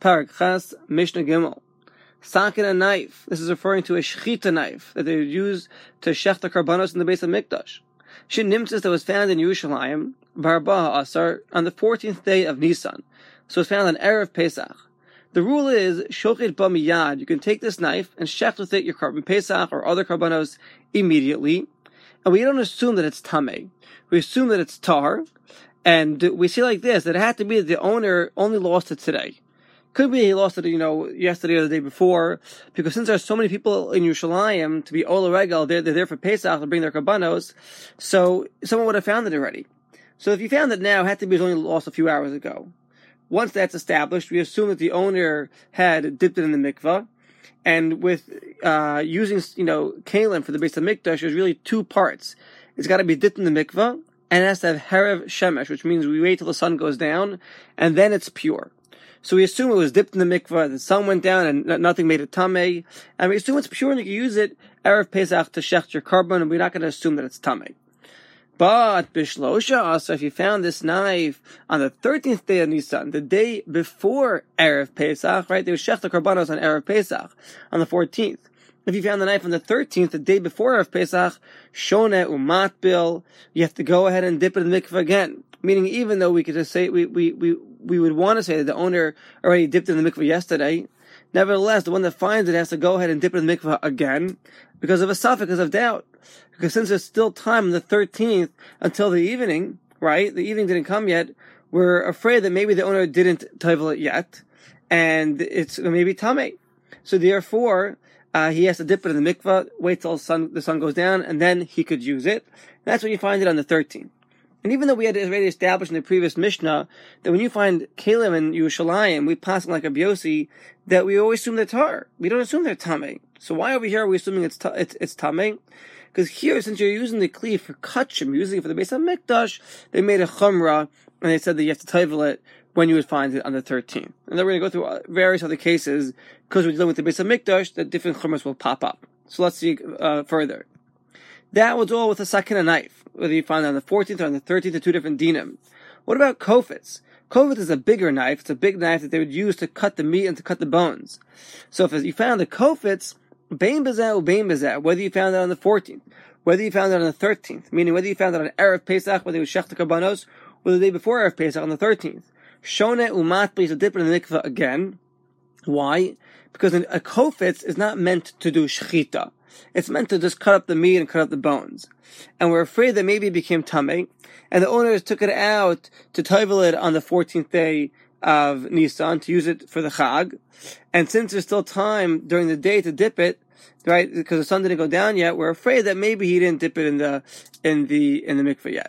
Parak Chas, Mishnah Gimel. Sakin, a knife. This is referring to a shechita knife that they would use to shech the karbanos in the base of Mikdash. Shin Nimtzis that was found in Yerushalayim, Barba Asar, on the 14th day of Nisan. So it's found on Erev Pesach. The rule is, Shochit Ba Miyad, you can take this knife and shech with it your carbon Pesach or other karbanos immediately. And we don't assume that it's tameh. We assume that it's tar. And we see like this, that it had to be that the owner only lost it today. Could be he lost it, yesterday or the day before, because since there's so many people in Yerushalayim to be Ola Regal, they're there for Pesach to bring their karbanos, so someone would have found it already. So if you found it now, it had to be only lost a few hours ago. Once that's established, we assume that the owner had dipped it in the mikvah, and with using kalim for the base of mikdash, there's really two parts. It's got to be dipped in the mikvah, and it has to have herev shemesh, which means we wait till the sun goes down, and then it's pure. So we assume it was dipped in the mikvah, the sun went down, and nothing made it tameh. And we assume it's pure, and you can use it erev Pesach to shech your carbon, and we're not going to assume that it's tameh. But bishlosha, so if you found this knife on the 13th day of Nisan, the day before erev Pesach, right? They would shech the karbanos on erev Pesach on the 14th. If you found the knife on the 13th, the day before erev Pesach, shoneh umatbil, you have to go ahead and dip it in the mikvah again. Meaning, even though we could just say we would want to say that the owner already dipped in the mikvah yesterday, nevertheless, the one that finds it has to go ahead and dip it in the mikvah again because of a suffix, because of doubt. Because since there's still time on the 13th until the evening, right? The evening didn't come yet. We're afraid that maybe the owner didn't tovel it yet, and it's maybe tameh. So therefore, he has to dip it in the mikvah, wait till the sun goes down, and then he could use it. And that's when you find it on the 13th. And even though we had already established in the previous Mishnah that when you find kalim in Yerushalayim, we pass like a Biosi, that we always assume they're tar. We don't assume they're tameh. So why over here are we assuming it's tameh? Because here, since you're using the kli for kachim, using it for the base of mikdash, they made a chumrah, and they said that you have to tovel it when you would find it on the 13th. And then we're going to go through various other cases, because we're dealing with the base of mikdash, that different chumras will pop up. So let's see further. That was all with a sakin, a knife, whether you find it on the 14th or on the 13th, the two different dinim. What about kofitz? Kofitz is a bigger knife. It's a big knife that they would use to cut the meat and to cut the bones. So if you found the kofitz, bein bezeh or bein bezeh, whether you found it on the 14th, whether you found it on the 13th, meaning whether you found it on Erev Pesach, whether it was shech the karbanos, or the day before Erev Pesach on the 13th, shoneh umat, please dip it in the mikvah again. Why? Because a kofitz is not meant to do shechita. It's meant to just cut up the meat and cut up the bones. And we're afraid that maybe it became tameh, and the owners took it out to tovel it on the 14th day of Nisan to use it for the Chag. And since there's still time during the day to dip it, right, because the sun didn't go down yet, we're afraid that maybe he didn't dip it in the mikveh yet.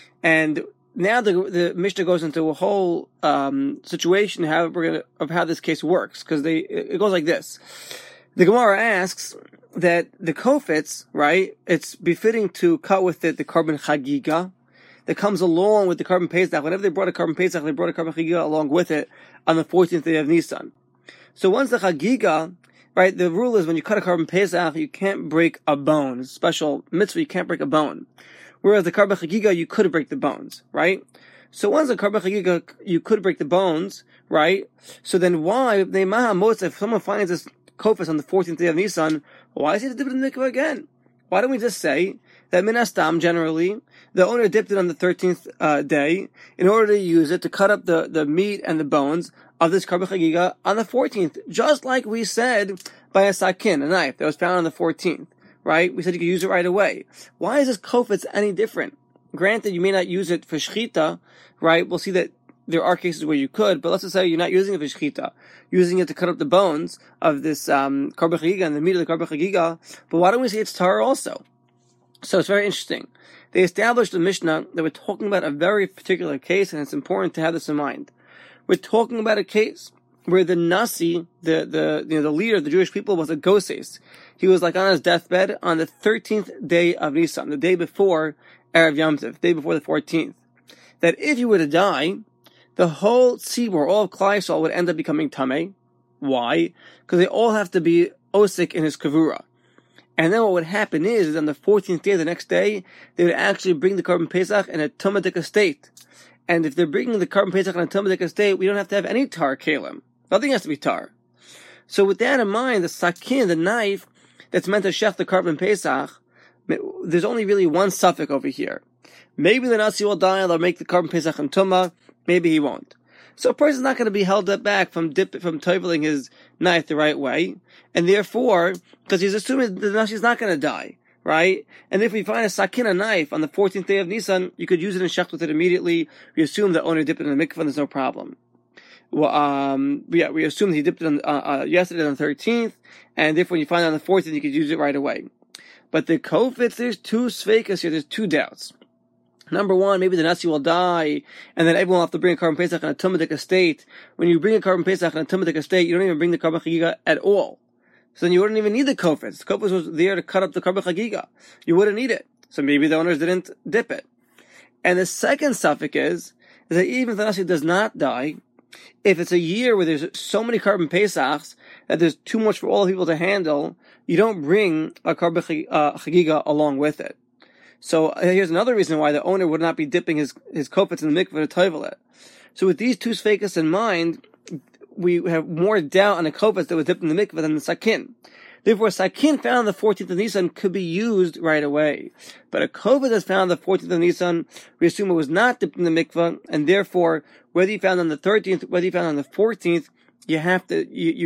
And now the Mishnah goes into a whole situation of how this case works, because it goes like this. The Gemara asks that the kofitz, right, it's befitting to cut with it the carbon chagiga that comes along with the carbon pesach. Whenever they brought a carbon pesach, they brought a carbon chagiga along with it on the 14th day of Nisan. So once the chagiga, right, the rule is when you cut a carbon pesach, you can't break a bone. It's a special mitzvah, you can't break a bone. Whereas the carbon chagiga, you could break the bones, right? So once the carbon chagiga, you could break the bones, right? So then why, if someone finds this kofitz on the 14th day of Nisan, why is he to dip it in the mikvah again? Why don't we just say that min hastam, generally, the owner dipped it on the 13th day in order to use it to cut up the meat and the bones of this carbon chagiga on the 14th, just like we said by a sakin, a knife that was found on the 14th, right? We said you could use it right away. Why is this kofitz any different? Granted, you may not use it for shechita, right? We'll see that there are cases where you could, but let's just say you're not using it for shechita, using it to cut up the bones of this carbon chagiga and the meat of the carbon chagiga. But why don't we say it's tar also? So it's very interesting. They established the Mishnah that we're talking about a very particular case, and it's important to have this in mind. We're talking about a case where the Nasi, the leader of the Jewish people, was a goses. He was like on his deathbed on the 13th day of Nisan, the day before Erev Yom Tov, day before the 14th. That if he were to die, the whole tzibur, all of Klal Yisrael, would end up becoming tameh. Why? Because they all have to be osik in his kavura. And then what would happen is on the 14th day, the next day, they would actually bring the carbon pesach in a tumadik state. And if they're bringing the carbon pesach in a tumadik state, we don't have to have any tar kalim. Nothing has to be tar. So with that in mind, the sakin, the knife that's meant to shech the carbon Pesach, there's only really one suffix over here. Maybe the Nasi will die and they'll make the carbon Pesach and Tumah. Maybe he won't. So a person's not going to be held back from toiveling his knife the right way. And therefore, because he's assuming the Nasi's not going to die, right? And if we find a sakin, a knife, on the 14th day of Nisan, you could use it and shech with it immediately. We assume the owner dipped it in the mikvah and there's no problem. Well, we assume that he dipped it yesterday on the 13th, and therefore when you find it on the 14th, you could use it right away. But the kofitz, there's two sveikas here, there's two doubts. Number one, maybe the Nasi will die, and then everyone will have to bring a carbon Pesach and a Tumadik estate. When you bring a carbon Pesach and a Tumadik estate, you don't even bring the carbon Chagiga at all. So then you wouldn't even need the kofitz. The kofitz was there to cut up the carbon Chagiga. You wouldn't need it. So maybe the owners didn't dip it. And the second suffix is that even if the Nasi does not die, if it's a year where there's so many carbon Pesachs that there's too much for all the people to handle, you don't bring a carbon Chagiga along with it. So here's another reason why the owner would not be dipping his kofitz in the mikveh to toivel it. So with these two sveikas in mind, we have more doubt on the kofitz that was dipped in the mikveh than the sakin. Therefore, a sakin found on the 14th of Nisan could be used right away. But a kofitz that's found on the 14th of Nisan, we assume it was not dipped in the mikveh, and therefore, whether you found on the 13th, whether you found on the 14th, you have to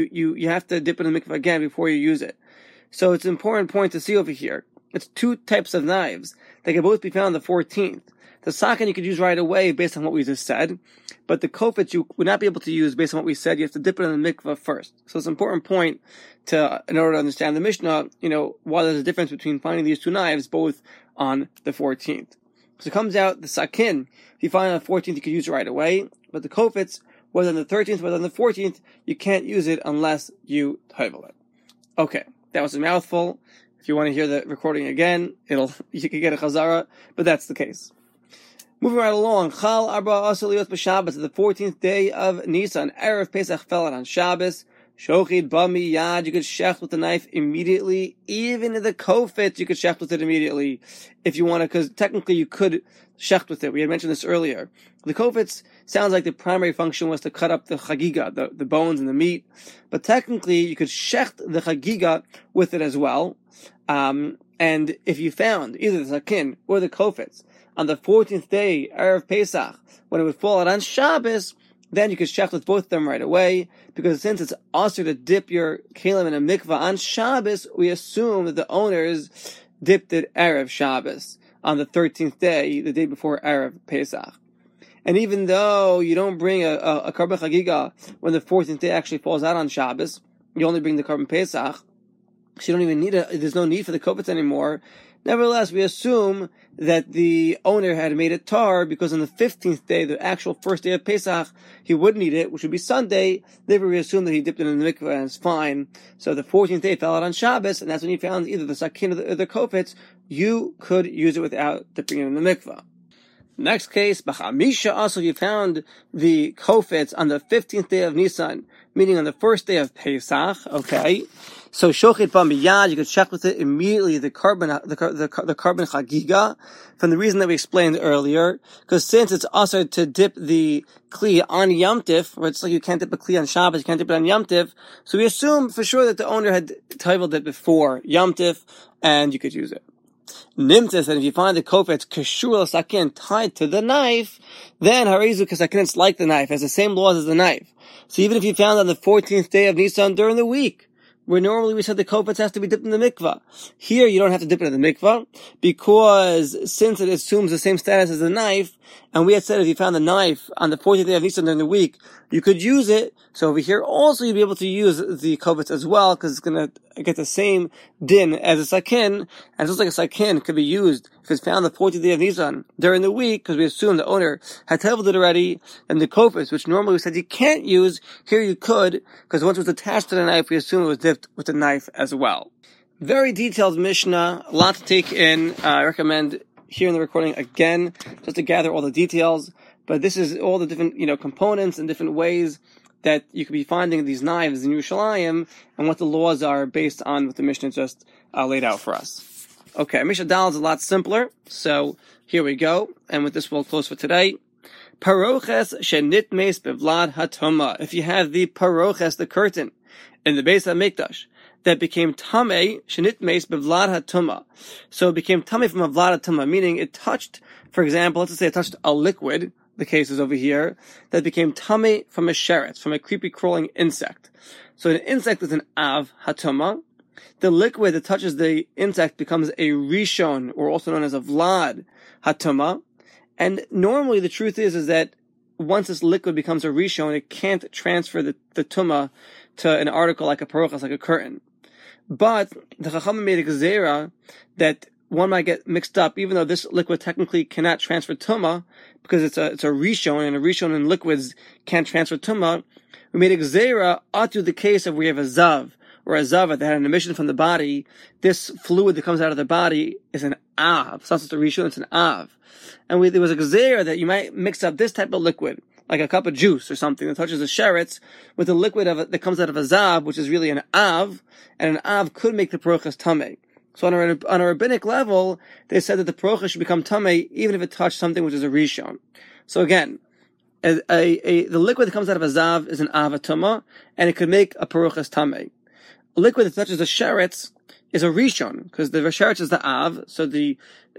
dip it in the mikveh again before you use it. So it's an important point to see over here. It's two types of knives. They can both be found on the 14th. The sakin you could use right away based on what we just said, but the kofitz you would not be able to use based on what we said. You have to dip it in the mikveh first. So it's an important point in order to understand the Mishnah, why there's a difference between finding these two knives both on the 14th. So it comes out the sakin, if you find it on the 14th, you could use it right away, but the kofitz, whether on the 13th, whether on the 14th, you can't use it unless you toivel it. Okay, that was a mouthful. If you want to hear the recording again, you can get a chazara, but that's the case. Moving right along, Chal Arba Asaliot b'Shabbos, the 14th day of Nisan, Erev Pesach fell on Shabbos. Shochid Bami Yad, you could shech with the knife immediately. Even the kofitz, you could shech with it immediately if you want to, because technically you could shech with it. We had mentioned this earlier. The kofitz sounds like the primary function was to cut up the chagiga, the bones and the meat, but technically you could shech the chagiga with it as well. And if you found either the sakin or the kofitz on the 14th day, Erev Pesach, when it would fall out on Shabbos, then you could shech with both of them right away, because since it's also to dip your kelim in a mikvah on Shabbos, we assume that the owners dipped it Erev Shabbos, on the 13th day, the day before Erev Pesach. And even though you don't bring a carbon chagiga when the 14th day actually falls out on Shabbos, you only bring the carbon Pesach, so you don't even there's no need for the kofitz anymore. Nevertheless, we assume that the owner had made it tar because on the 15th day, the actual first day of Pesach, he would need it, which would be Sunday. Therefore, we assume that he dipped it in the mikveh and it's fine. So the 14th day fell out on Shabbos, and that's when you found either the sakin or the kofitz. You could use it without dipping it in the mikveh. Next case, B'chamisha also you found the kofitz on the 15th day of Nisan, meaning on the first day of Pesach, okay? So shochit b'miyad, you could check with it immediately the carbon chagiga, from the reason that we explained earlier, because since it's also to dip the kli on Yom Tif, or it's like you can't dip a kli on Shabbos, you can't dip it on Yom Tif, so we assume for sure that the owner had toiveled it before Yom Tif, and you could use it. Nimtis, and if you find the kofitz kashur sakin tied to the knife, then harizu kasakin, it's like the knife, has the same laws as the knife. So even if you found on the 14th day of Nisan during the week, where normally we said the kofitz has to be dipped in the mikvah, here you don't have to dip it in the mikvah, because since it assumes the same status as the knife, and we had said if you found the knife on the 14th day of Nisan during the week, you could use it. So over here also you'll be able to use the kofitz as well, because it's going to get the same din as a sakin, and just like a sakin could be used if it's found the 14th day of Nisan during the week, because we assume the owner had tabled it already, and the kofitz, which normally we said you can't use, here you could, because once it was attached to the knife, we assume it was dipped with the knife as well. Very detailed Mishnah, a lot to take in. I recommend hearing the recording again, just to gather all the details, but this is all the different, components and different ways that you could be finding these knives in Yerushalayim, and what the laws are based on what the Mishnah just laid out for us. Okay, Mishnah Dal is a lot simpler, so here we go, and with this we'll close for today. Paroches shenitmes bevlad hatoma. If you have the paroches, the curtain, in the Beis HaMikdash, that became tamei shenitmes bevlad hatoma. So it became tamei from a vlad hatoma, meaning it touched, for example, let's say it touched a liquid, the case is over here, that became tamei from a sheretz, from a creepy crawling insect. So an insect is an av hatoma. The liquid that touches the insect becomes a rishon, or also known as a vlad hatoma. And normally the truth is that once this liquid becomes a rishon, it can't transfer the tuma to an article like a parochas, like a curtain. But the Chachamim made a gezerah that one might get mixed up, even though this liquid technically cannot transfer tuma, because it's a rishon, and a rishon in liquids can't transfer tuma. We made a gezerah to the case of we have a zav, or a zava that had an emission from the body. This fluid that comes out of the body is an av. It's not just a rishon, it's an av. And there was a gezerah that you might mix up this type of liquid, like a cup of juice or something that touches a sheretz, with the liquid that comes out of a zav, which is really an av, and an av could make the parochas tamei. So on a rabbinic level, they said that the parochas should become tamei even if it touched something which is a rishon. So again, the liquid that comes out of a zav is an avatuma, and it could make a parochas tamei. A liquid that touches a sheretz is a rishon, because the sheretz is the av, so is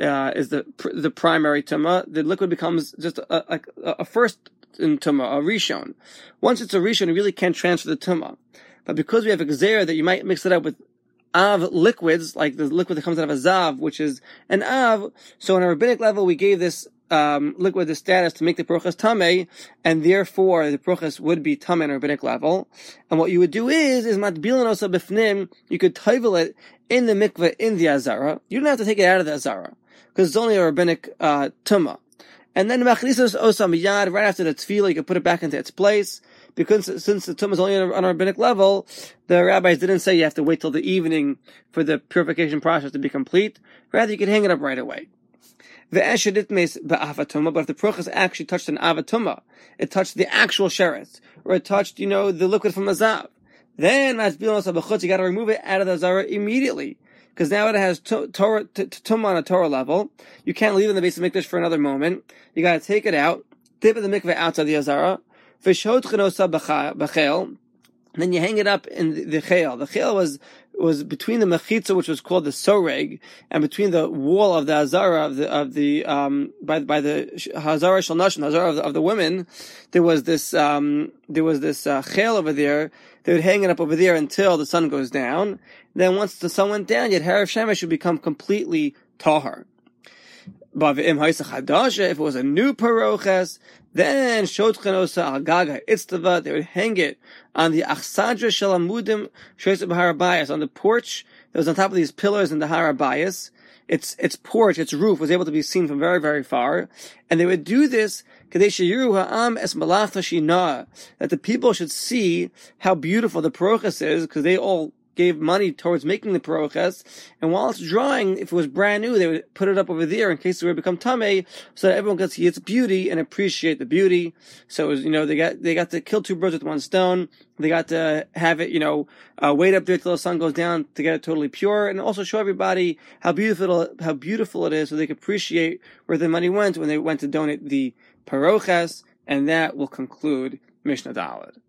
the primary tuma. The liquid becomes just a first in tuma, a rishon. Once it's a rishon, it really can't transfer the tuma. But because we have a gezerah that you might mix it up with av liquids, like the liquid that comes out of a zav, which is an av, so on a rabbinic level, we gave this liquid the status to make the parochas tamei, and therefore the parochas would be tamei on a rabbinic level. And what you would do is matbilan osa b'fnim, you could tovel it in the mikveh in the azara. You don't have to take it out of the azara, because it's only a rabbinic tumah. And then machlisas osa miyad, right after the tefillah, you can put it back into its place. Because since the tumah is only on a rabbinic level, the rabbis didn't say you have to wait till the evening for the purification process to be complete. Rather, you can hang it up right away. But if the parochas actually touched an avatuma, it touched the actual sheretz, or it touched, the liquid from a zav, then you got to remove it out of the zara immediately, because now it has tumah on a Torah level. You can't leave it in the Beis HaMikdash for another moment. You got to take it out, dip it in the mikveh outside the azara, and then you hang it up in the chayil. The chayil was between the mechitza, which was called the soreg, and between the wall of the azara by the hazara shel nashim, the hazara of the women. There was this chayil over there. They would hang it up over there until the sun goes down. Then once the sun went down, yet harav shemesh would become completely tahar. But if it was a new paroches, then shotchenosa al gaga itztava, they would hang it on the achsadra shalamudim shoysa b'harabayas, on the porch that was on top of these pillars in the harabayas. Its porch, its roof was able to be seen from very, very far. And they would do this kadei sheyiru ha'am es malachta shinah, that the people should see how beautiful the paroches is, because they all gave money towards making the paroches, and while it's drying, if it was brand new, they would put it up over there in case it would become tamei, so that everyone could see its beauty and appreciate the beauty. So it was, they got to kill two birds with one stone. They got to have it, wait up there till the sun goes down to get it totally pure, and also show everybody how beautiful it is, so they could appreciate where the money went when they went to donate the paroches. And that will conclude Mishnah Daled.